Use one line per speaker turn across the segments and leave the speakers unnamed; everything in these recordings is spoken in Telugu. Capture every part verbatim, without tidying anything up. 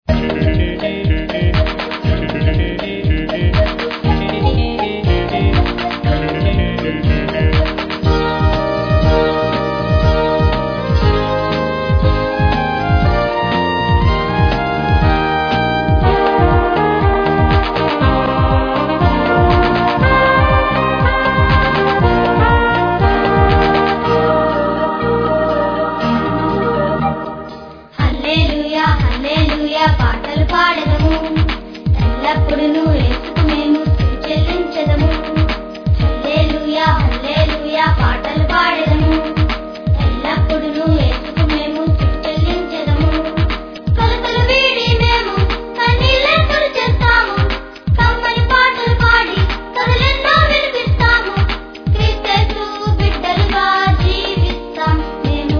పాటలు పాడదము ఎల్లప్పుడూ యేసుకు మేము స్తుతి చెల్లించెదము. హల్లెలూయా హల్లెలూయా పాటలు పాడదము ఎల్లప్పుడూ యేసుకు మేము స్తుతి చెల్లించెదము. కలతలు వీడి మేము కన్నీళ్ళే తుడిచేస్తాము, కమ్మని పాటలు పాడి కథలెన్నో వినిపిస్తాము. క్రీస్తు బిడ్డలుగా జీవిస్తాం మేము.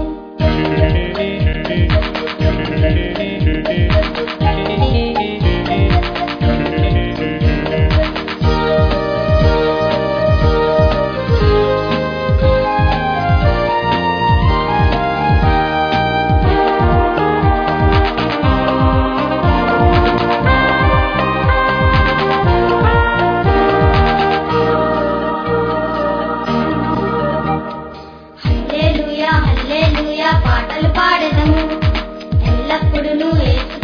హల్లెలూయా హల్లెలూయా పాటలు పాడెదము ఎల్లప్పుడూ యేసు